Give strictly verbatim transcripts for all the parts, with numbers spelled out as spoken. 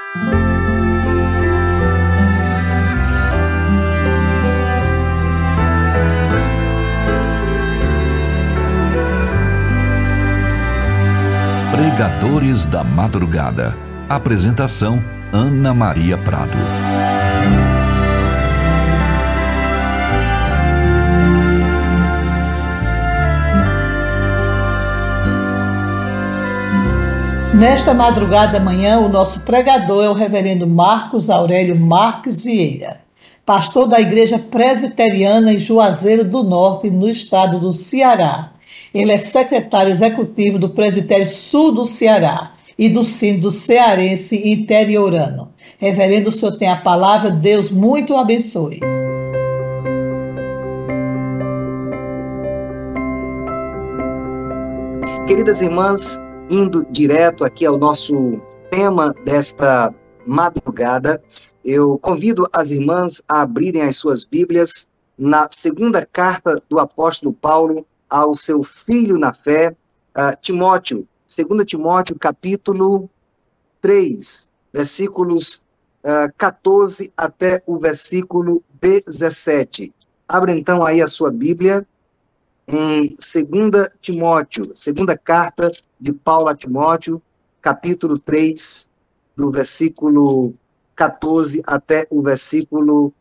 Pregadores da Madrugada. Apresentação: Ana Maria Prado. Nesta madrugada da manhã, o nosso pregador é o reverendo Marcos Aurélio Marques Vieira, pastor da Igreja Presbiteriana em Juazeiro do Norte, no estado do Ceará. Ele é secretário executivo do Presbitério Sul do Ceará e do Sínodo Cearense Interiorano. Reverendo, o senhor tem a palavra, Deus muito o abençoe. Queridas irmãs, indo direto aqui ao nosso tema desta madrugada, eu convido as irmãs a abrirem as suas Bíblias na segunda carta do apóstolo Paulo ao seu filho na fé, uh, Timóteo, segunda Timóteo, capítulo três, versículos uh, catorze até o versículo dezessete. Abra então aí a sua Bíblia em segunda Timóteo, segunda carta de Paulo a Timóteo, capítulo três, do versículo catorze até o versículo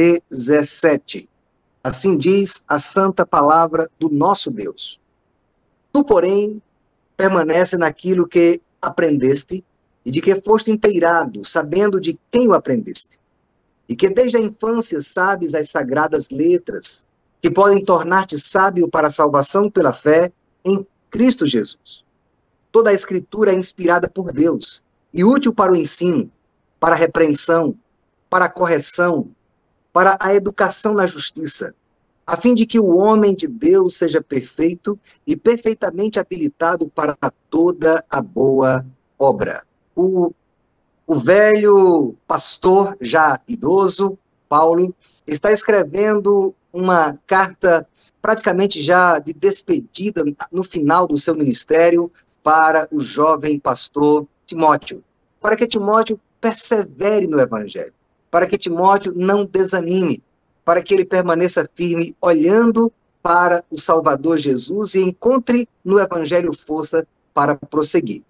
dezessete. Assim diz a santa palavra do nosso Deus. Tu, porém, permanece naquilo que aprendeste e de que foste inteirado, sabendo de quem o aprendeste. E que desde a infância sabes as sagradas letras, que podem tornar-te sábio para a salvação pela fé em Cristo Jesus. Toda a Escritura é inspirada por Deus e útil para o ensino, para a repreensão, para a correção, para a educação na justiça, a fim de que o homem de Deus seja perfeito e perfeitamente habilitado para toda a boa obra. O, o velho pastor, já idoso, Paulo, está escrevendo uma carta praticamente já de despedida no final do seu ministério para o jovem pastor Timóteo, para que Timóteo persevere no evangelho, para que Timóteo não desanime, para que ele permaneça firme olhando para o Salvador Jesus e encontre no evangelho força para prosseguir.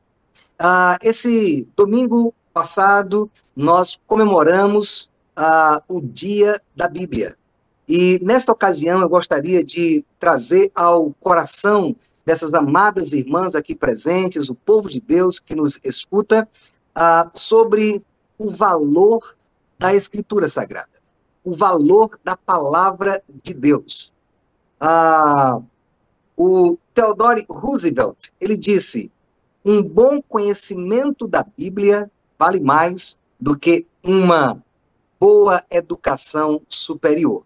Ah, esse domingo passado nós comemoramos ah, o Dia da Bíblia. E nesta ocasião eu gostaria de trazer ao coração dessas amadas irmãs aqui presentes, o povo de Deus que nos escuta, ah, sobre o valor da Escritura Sagrada, o valor da palavra de Deus. Ah, o Theodore Roosevelt, ele disse: um bom conhecimento da Bíblia vale mais do que uma boa educação superior.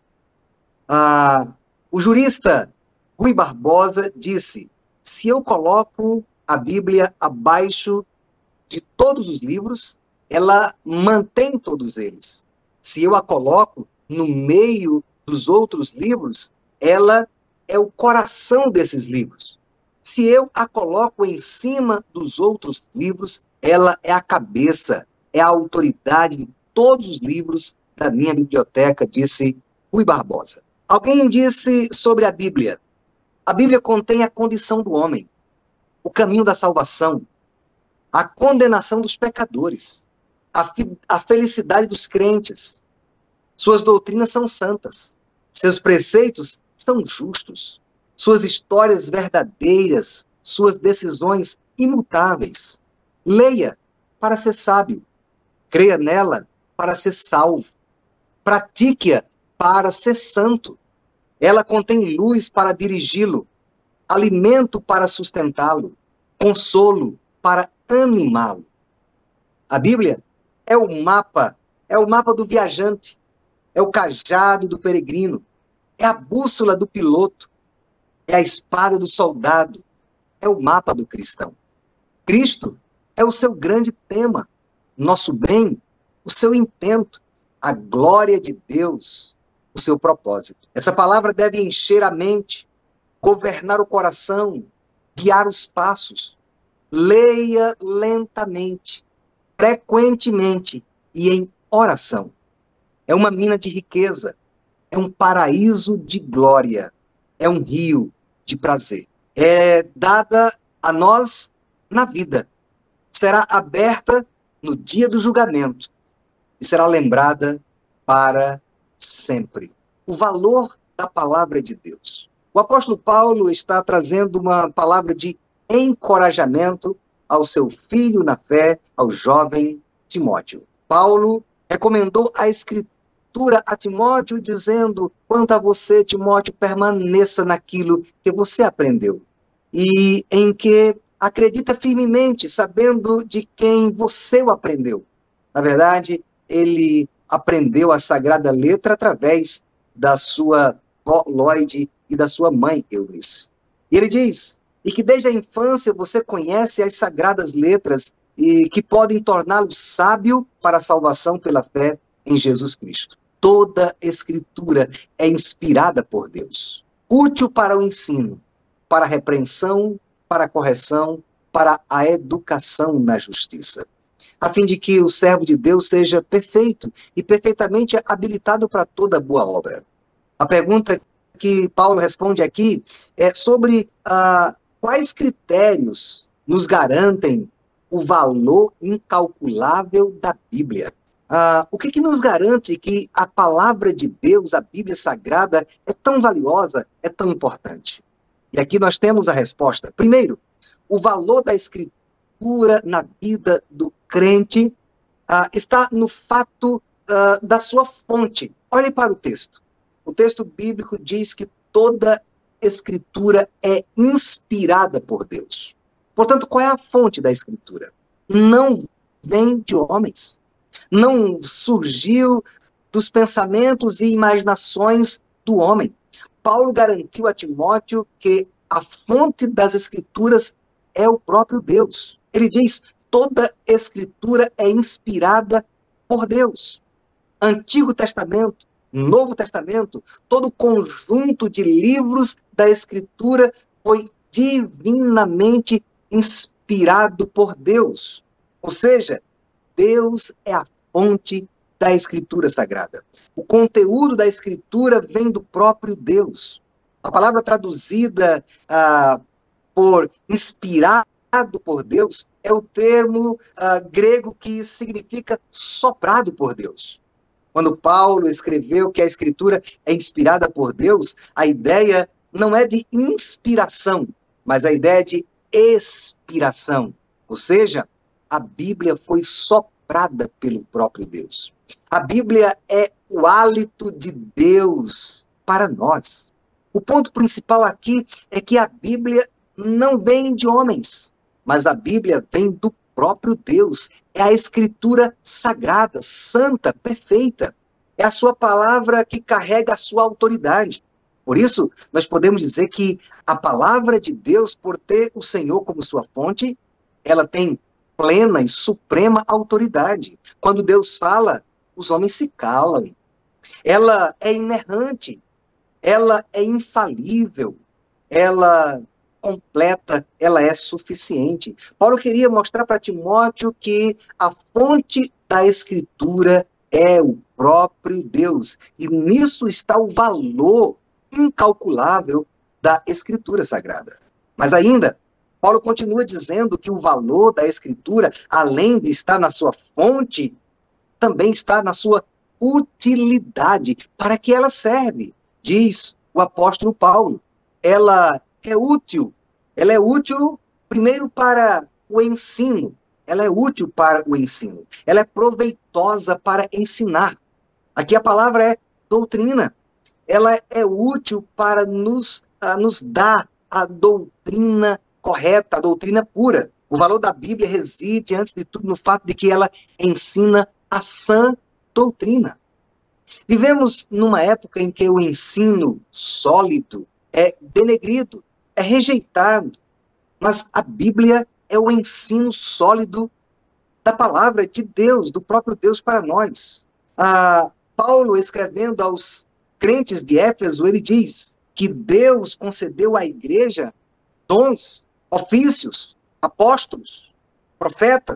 Ah, o jurista Rui Barbosa disse: se eu coloco a Bíblia abaixo de todos os livros, ela mantém todos eles. Se eu a coloco no meio dos outros livros, ela é o coração desses livros. Se eu a coloco em cima dos outros livros, ela é a cabeça, é a autoridade de todos os livros da minha biblioteca, disse Rui Barbosa. Alguém disse sobre a Bíblia: a Bíblia contém a condição do homem, o caminho da salvação, a condenação dos pecadores, a, a felicidade dos crentes. Suas doutrinas são santas, seus preceitos são justos, suas histórias verdadeiras, suas decisões imutáveis. Leia para ser sábio, creia nela para ser salvo, pratique-a para ser santo. Ela contém luz para dirigi-lo, alimento para sustentá-lo, consolo para animá-lo. A Bíblia é o mapa, é o mapa do viajante, é o cajado do peregrino, é a bússola do piloto, é a espada do soldado, é o mapa do cristão. Cristo é o seu grande tema, nosso bem, o seu intento, a glória de Deus, o seu propósito. Essa palavra deve encher a mente, governar o coração, guiar os passos. Leia lentamente, frequentemente e em oração. É uma mina de riqueza, é um paraíso de glória, é um rio de prazer. É dada a nós na vida, será aberta no dia do julgamento e será lembrada para sempre. O valor da palavra de Deus. O apóstolo Paulo está trazendo uma palavra de encorajamento ao seu filho na fé, ao jovem Timóteo. Paulo recomendou a escritura a Timóteo, dizendo: quanto a você, Timóteo, permaneça naquilo que você aprendeu e em que acredita firmemente, sabendo de quem você o aprendeu. Na verdade, ele aprendeu a sagrada letra através da sua avó Lloyd e da sua mãe Eunice. E ele diz: e que desde a infância você conhece as sagradas letras e que podem torná-lo sábio para a salvação pela fé em Jesus Cristo. Toda escritura é inspirada por Deus, útil para o ensino, para a repreensão, para a correção, para a educação na justiça, a fim de que o servo de Deus seja perfeito e perfeitamente habilitado para toda boa obra. A pergunta que Paulo responde aqui é sobre ah, quais critérios nos garantem o valor incalculável da Bíblia. Ah, o que, que nos garante que a palavra de Deus, a Bíblia Sagrada, é tão valiosa, é tão importante? E aqui nós temos a resposta. Primeiro, o valor da Escritura na vida do crente ah, está no fato ah, da sua fonte. Olhe para o texto. O texto bíblico diz que toda Escritura é inspirada por Deus. Portanto, qual é a fonte da Escritura? Não vem de homens. Não surgiu dos pensamentos e imaginações do homem. Paulo garantiu a Timóteo que a fonte das Escrituras é o próprio Deus. Ele diz: toda Escritura é inspirada por Deus. Antigo Testamento, Novo Testamento, todo o conjunto de livros da Escritura foi divinamente inspirado por Deus. Ou seja, Deus é a fonte da Escritura Sagrada. O conteúdo da Escritura vem do próprio Deus. A palavra traduzida ah, por inspirado por Deus é o termo ah, grego que significa soprado por Deus. Quando Paulo escreveu que a Escritura é inspirada por Deus, a ideia não é de inspiração, mas a ideia é de expiração. Ou seja, a Bíblia foi soprada pelo próprio Deus. A Bíblia é o hálito de Deus para nós. O ponto principal aqui é que a Bíblia não vem de homens, mas a Bíblia vem do próprio Deus. É a Escritura sagrada, santa, perfeita. É a sua palavra que carrega a sua autoridade. Por isso, nós podemos dizer que a palavra de Deus, por ter o Senhor como sua fonte, ela tem plena e suprema autoridade. Quando Deus fala, os homens se calam. Ela é inerrante, ela é infalível, ela completa, ela é suficiente. Paulo queria mostrar para Timóteo que a fonte da Escritura é o próprio Deus. E nisso está o valor incalculável da Escritura Sagrada. Mas ainda, Paulo continua dizendo que o valor da Escritura, além de estar na sua fonte, também está na sua utilidade. Para que ela serve? Diz o apóstolo Paulo. Ela é útil. Ela é útil, primeiro, para o ensino. Ela é útil para o ensino. Ela é proveitosa para ensinar. Aqui a palavra é doutrina. Ela é útil para nos, uh, nos dar a doutrina correta, a doutrina pura. O valor da Bíblia reside, antes de tudo, no fato de que ela ensina a sã doutrina. Vivemos numa época em que o ensino sólido é denegrido, é rejeitado. Mas a Bíblia é o ensino sólido da palavra de Deus, do próprio Deus para nós. Ah, Paulo, escrevendo aos crentes de Éfeso, ele diz que Deus concedeu à igreja dons, ofícios, apóstolos, profetas,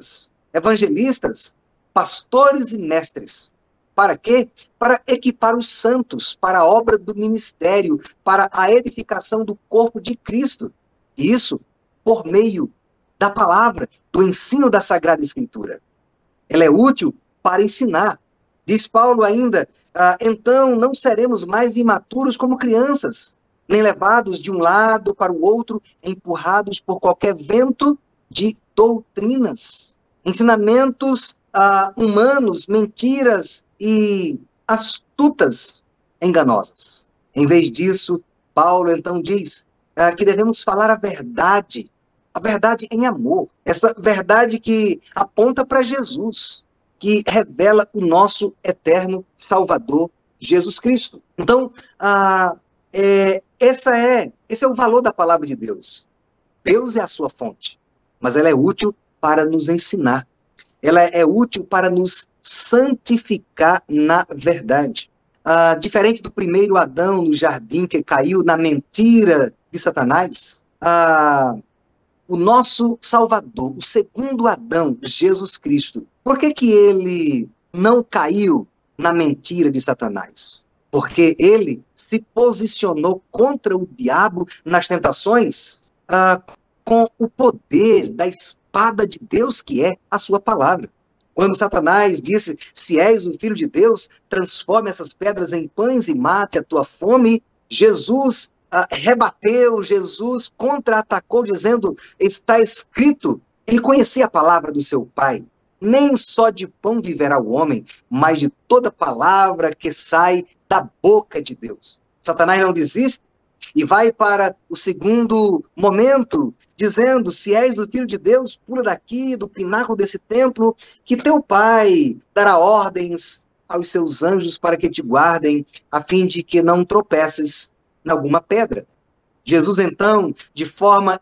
evangelistas, pastores e mestres. Para quê? Para equipar os santos, para a obra do ministério, para a edificação do corpo de Cristo. E isso por meio da palavra, do ensino da Sagrada Escritura. Ela é útil para ensinar. Diz Paulo ainda, ah, então não seremos mais imaturos como crianças, nem levados de um lado para o outro, empurrados por qualquer vento de doutrinas, ensinamentos ah, humanos, mentiras e astutas, enganosas. Em vez disso, Paulo então diz ah, que devemos falar a verdade, a verdade em amor, essa verdade que aponta para Jesus, que revela o nosso eterno Salvador, Jesus Cristo. Então, ah, é, essa é, esse é o valor da palavra de Deus. Deus é a sua fonte, mas ela é útil para nos ensinar. Ela é útil para nos santificar na verdade. Ah, diferente do primeiro Adão no jardim que caiu na mentira de Satanás, ah, o nosso Salvador, o segundo Adão, Jesus Cristo, por que que ele não caiu na mentira de Satanás? Porque ele se posicionou contra o diabo nas tentações ah, com o poder da espada de Deus, que é a sua palavra. Quando Satanás disse, se és o Filho de Deus, transforme essas pedras em pães e mate a tua fome, Jesus ah, rebateu, Jesus contra-atacou, dizendo, está escrito. Ele conhecia a palavra do seu pai. Nem só de pão viverá o homem, mas de toda palavra que sai da boca de Deus. Satanás não desiste e vai para o segundo momento, dizendo, se és o Filho de Deus, pula daqui, do pináculo desse templo, que teu pai dará ordens aos seus anjos para que te guardem, a fim de que não tropeces em alguma pedra. Jesus, então, de forma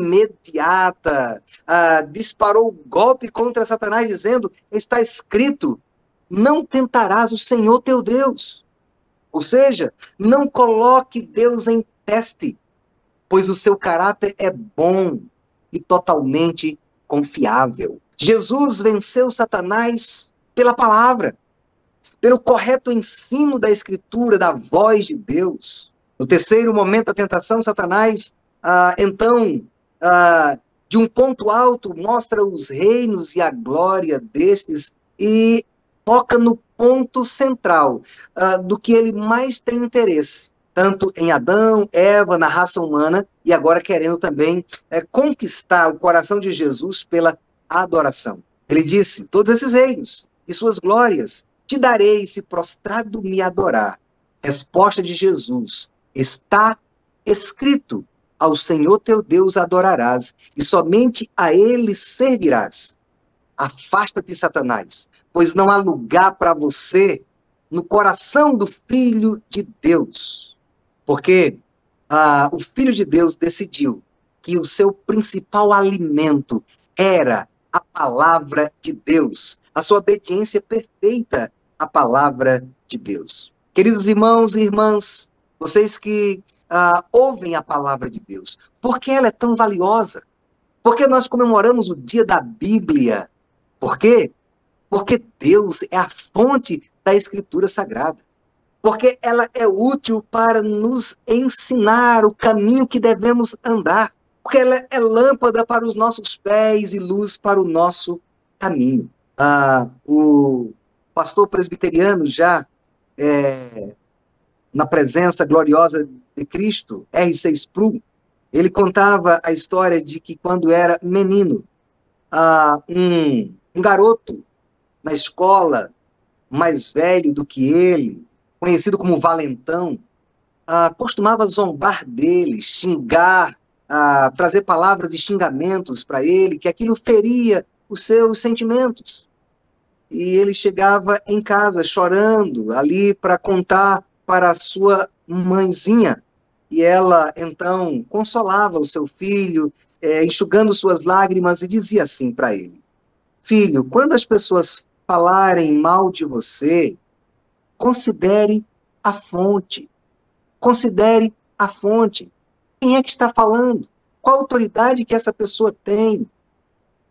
imediata, ah, disparou o golpe contra Satanás, dizendo, está escrito, não tentarás o Senhor teu Deus. Ou seja, não coloque Deus em teste, pois o seu caráter é bom e totalmente confiável. Jesus venceu Satanás pela palavra, pelo correto ensino da Escritura, da voz de Deus. No terceiro momento da tentação, Satanás, ah, então, ah, de um ponto alto, mostra os reinos e a glória destes e foca no ponto central uh, do que ele mais tem interesse, tanto em Adão, Eva, na raça humana, e agora querendo também é, conquistar o coração de Jesus pela adoração. Ele disse, todos esses reinos e suas glórias te darei se prostrado me adorar. Resposta de Jesus, está escrito, ao Senhor teu Deus adorarás, e somente a ele servirás. Afasta-te, Satanás, pois não há lugar para você no coração do Filho de Deus. Porque ah, o Filho de Deus decidiu que o seu principal alimento era a palavra de Deus, a sua obediência perfeita à palavra de Deus. Queridos irmãos e irmãs, vocês que ah, ouvem a palavra de Deus, por que ela é tão valiosa? Por que nós comemoramos o dia da Bíblia? Por quê? Porque Deus é a fonte da Escritura Sagrada. Porque ela é útil para nos ensinar o caminho que devemos andar. Porque ela é lâmpada para os nossos pés e luz para o nosso caminho. Ah, o pastor presbiteriano já, é, na presença gloriosa de Cristo, R C Sproul, ele contava a história de que quando era menino, ah, um... Um garoto na escola, mais velho do que ele, conhecido como valentão, ah, costumava zombar dele, xingar, ah, trazer palavras de xingamentos para ele, que aquilo feria os seus sentimentos. E ele chegava em casa chorando, ali para contar para a sua mãezinha. E ela, então, consolava o seu filho, eh, enxugando suas lágrimas, e dizia assim para ele, filho, quando as pessoas falarem mal de você, considere a fonte. Considere a fonte. Quem é que está falando? Qual autoridade que essa pessoa tem?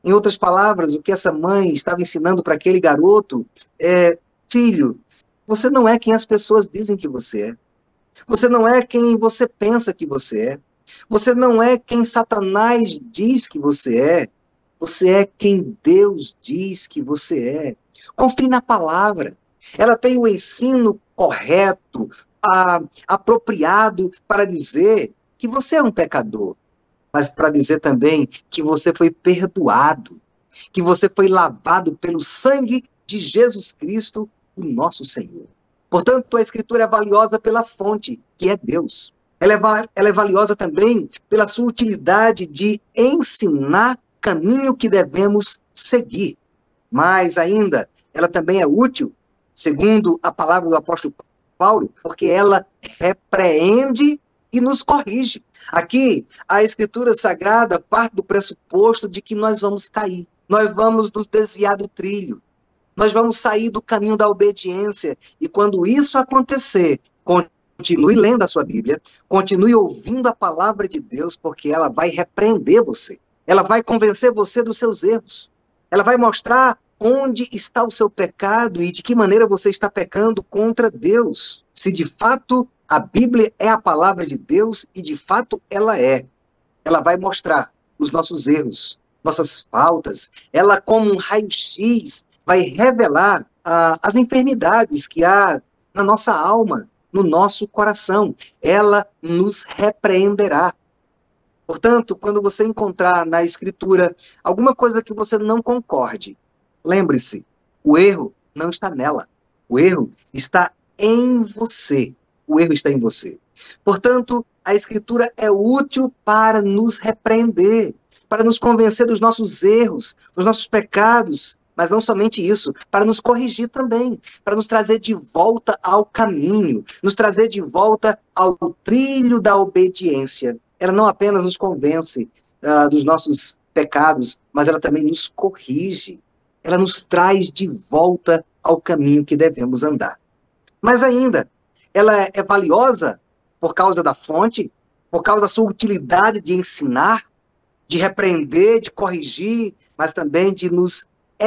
Em outras palavras, o que essa mãe estava ensinando para aquele garoto é: filho, você não é quem as pessoas dizem que você é. Você não é quem você pensa que você é. Você não é quem Satanás diz que você é. Você é quem Deus diz que você é. Confie na palavra. Ela tem o ensino correto, a, apropriado para dizer que você é um pecador, mas para dizer também que você foi perdoado, que você foi lavado pelo sangue de Jesus Cristo, o nosso Senhor. Portanto, a Escritura é valiosa pela fonte, que é Deus. Ela é, ela é valiosa também pela sua utilidade de ensinar o caminho que devemos seguir. Mas ainda, ela também é útil, segundo a palavra do apóstolo Paulo, porque ela repreende e nos corrige. Aqui, a Escritura Sagrada parte do pressuposto de que nós vamos cair, nós vamos nos desviar do trilho, nós vamos sair do caminho da obediência, e quando isso acontecer, continue lendo a sua Bíblia, continue ouvindo a palavra de Deus, porque ela vai repreender você, ela vai convencer você dos seus erros, ela vai mostrar onde está o seu pecado e de que maneira você está pecando contra Deus. Se de fato a Bíblia é a palavra de Deus, e de fato ela é, ela vai mostrar os nossos erros, nossas faltas, ela como um raio-x vai revelar ah, as enfermidades que há na nossa alma, no nosso coração. Ela nos repreenderá. Portanto, quando você encontrar na Escritura alguma coisa que você não concorde, lembre-se, o erro não está nela. O erro está em você. O erro está em você. Portanto, a Escritura é útil para nos repreender, para nos convencer dos nossos erros, dos nossos pecados, mas não somente isso, para nos corrigir também, para nos trazer de volta ao caminho, nos trazer de volta ao trilho da obediência. Ela não apenas nos convence uh, dos nossos pecados, mas ela também nos corrige. Ela nos traz de volta ao caminho que devemos andar. Mas ainda, ela é valiosa por causa da fonte, por causa da sua utilidade de ensinar, de repreender, de corrigir, mas também de nos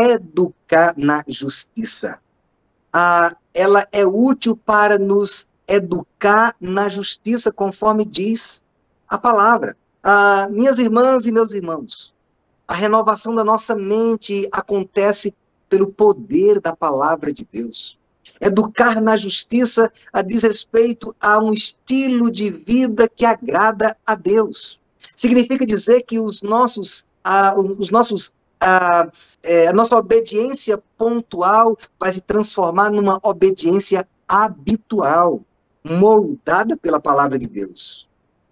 educar na justiça. Ah, ela é útil para nos educar na justiça, conforme diz a palavra. Ah, minhas irmãs e meus irmãos, a renovação da nossa mente acontece pelo poder da palavra de Deus. Educar na justiça diz respeito a um estilo de vida que agrada a Deus. Significa dizer que os nossos, ah, os nossos, ah, é, a nossa obediência pontual vai se transformar numa obediência habitual, moldada pela palavra de Deus.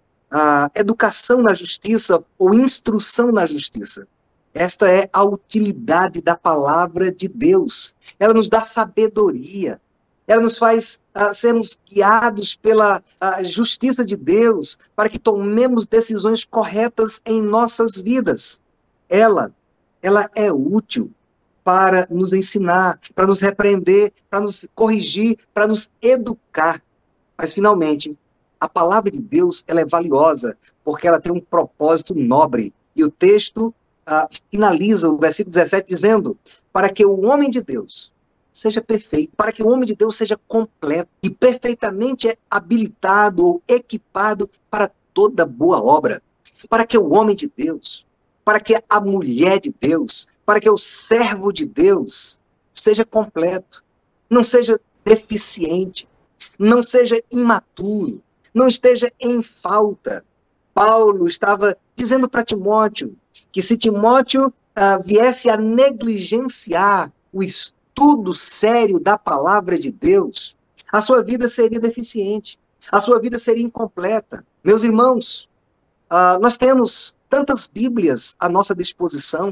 A educação na justiça ou instrução na justiça. Esta é a utilidade da palavra de Deus. Ela nos dá sabedoria. Ela nos faz uh, sermos guiados pela uh, justiça de Deus para que tomemos decisões corretas em nossas vidas. Ela, ela é útil para nos ensinar, para nos repreender, para nos corrigir, para nos educar. Mas, finalmente, a palavra de Deus ela é valiosa porque ela tem um propósito nobre. E o texto Uh, finaliza o versículo dezessete dizendo: para que o homem de Deus seja perfeito, para que o homem de Deus seja completo e perfeitamente habilitado ou equipado para toda boa obra. Para que o homem de Deus, para que a mulher de Deus, para que o servo de Deus seja completo, não seja deficiente, não seja imaturo, não esteja em falta. Paulo estava dizendo para Timóteo que se Timóteo uh, viesse a negligenciar o estudo sério da palavra de Deus, a sua vida seria deficiente, a sua vida seria incompleta. Meus irmãos, uh, nós temos tantas Bíblias à nossa disposição.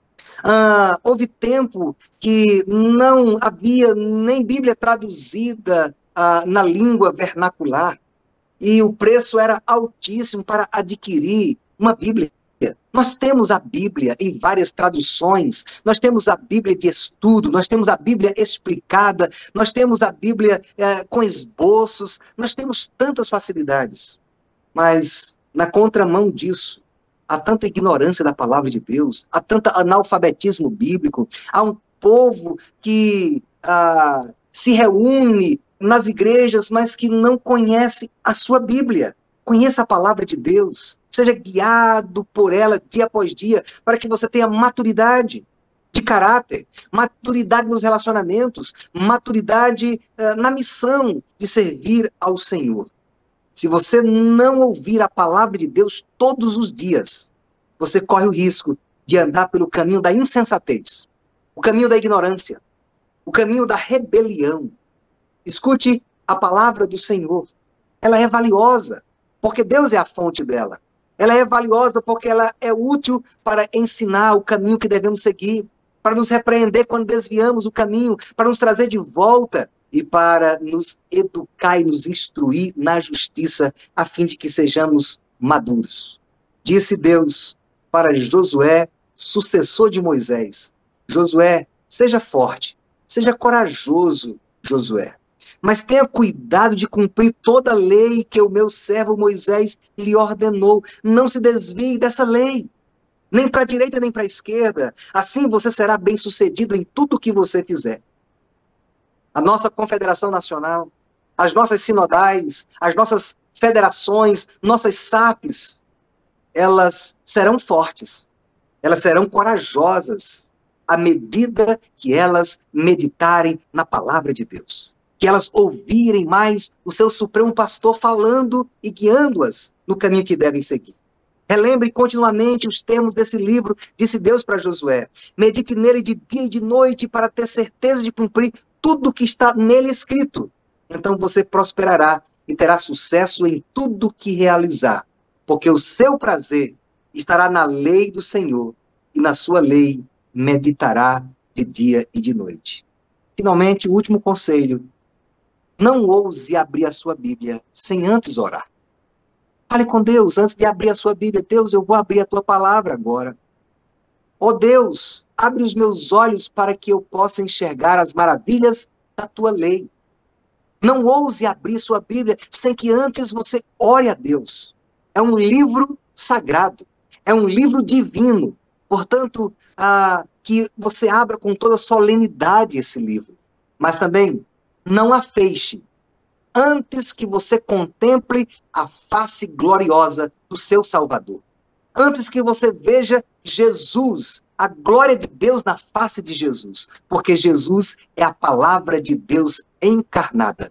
Uh, houve tempo que não havia nem Bíblia traduzida uh, na língua vernacular, e o preço era altíssimo para adquirir uma Bíblia. Nós temos a Bíblia em várias traduções, nós temos a Bíblia de estudo, nós temos a Bíblia explicada, nós temos a Bíblia é, com esboços, nós temos tantas facilidades. Mas, na contramão disso, há tanta ignorância da palavra de Deus, há tanto analfabetismo bíblico, há um povo que ah, se reúne nas igrejas, mas que não conhece a sua Bíblia. Conheça a palavra de Deus, seja guiado por ela dia após dia, para que você tenha maturidade de caráter, maturidade nos relacionamentos, maturidade uh, na missão de servir ao Senhor. Se você não ouvir a palavra de Deus todos os dias, você corre o risco de andar pelo caminho da insensatez, o caminho da ignorância, o caminho da rebelião. Escute a palavra do Senhor. Ela é valiosa, porque Deus é a fonte dela. Ela é valiosa porque ela é útil para ensinar o caminho que devemos seguir, para nos repreender quando desviamos o caminho, para nos trazer de volta e para nos educar e nos instruir na justiça, a fim de que sejamos maduros. Disse Deus para Josué, sucessor de Moisés: Josué, seja forte, seja corajoso, Josué. Mas tenha cuidado de cumprir toda a lei que o meu servo Moisés lhe ordenou. Não se desvie dessa lei, nem para a direita nem para a esquerda. Assim você será bem-sucedido em tudo o que você fizer. A nossa Confederação Nacional, as nossas sinodais, as nossas federações, nossas S A Ps, elas serão fortes, elas serão corajosas, à medida que elas meditarem na palavra de Deus. Que elas ouvirem mais o seu Supremo Pastor falando e guiando-as no caminho que devem seguir. Relembre continuamente os termos desse livro, disse Deus para Josué. Medite nele de dia e de noite para ter certeza de cumprir tudo o que está nele escrito. Então você prosperará e terá sucesso em tudo que realizar, porque o seu prazer estará na lei do Senhor e na sua lei meditará de dia e de noite. Finalmente, o último conselho: não ouse abrir a sua Bíblia sem antes orar. Fale com Deus antes de abrir a sua Bíblia. Deus, eu vou abrir a tua palavra agora. Ó Deus, abre os meus olhos para que eu possa enxergar as maravilhas da tua lei. Não ouse abrir sua Bíblia sem que antes você ore a Deus. É um livro sagrado, é um livro divino. Portanto, ah, que você abra com toda solenidade esse livro. Mas também, não a feche antes que você contemple a face gloriosa do seu Salvador. Antes que você veja Jesus, a glória de Deus na face de Jesus. Porque Jesus é a palavra de Deus encarnada.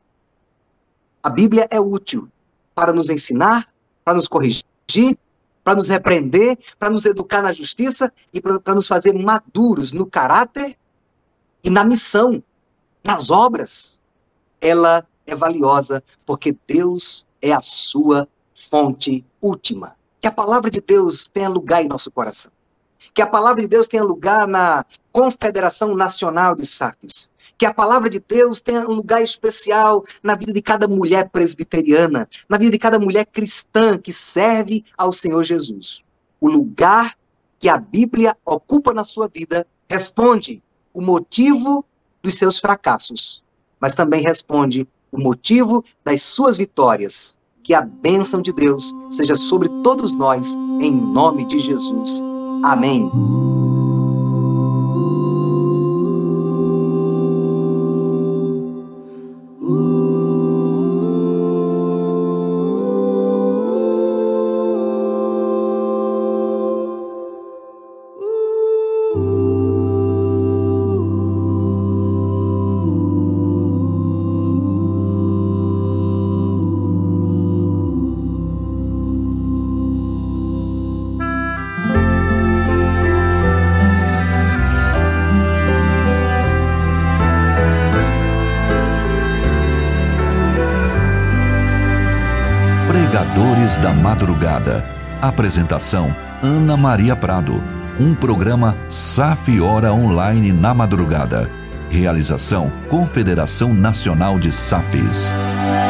A Bíblia é útil para nos ensinar, para nos corrigir, para nos repreender, para nos educar na justiça e para nos fazer maduros no caráter e na missão, nas obras. Ela é valiosa porque Deus é a sua fonte última. Que a palavra de Deus tenha lugar em nosso coração. Que a palavra de Deus tenha lugar na Confederação Nacional de S A Ps. Que a palavra de Deus tenha um lugar especial na vida de cada mulher presbiteriana, na vida de cada mulher cristã que serve ao Senhor Jesus. O lugar que a Bíblia ocupa na sua vida responde o motivo dos seus fracassos, mas também responde o motivo das suas vitórias. Que a bênção de Deus seja sobre todos nós, em nome de Jesus. Amém. Pregadores da Madrugada. Apresentação: Ana Maria Prado. Um programa S A F Hora Online na madrugada. Realização: Confederação Nacional de S A Fs.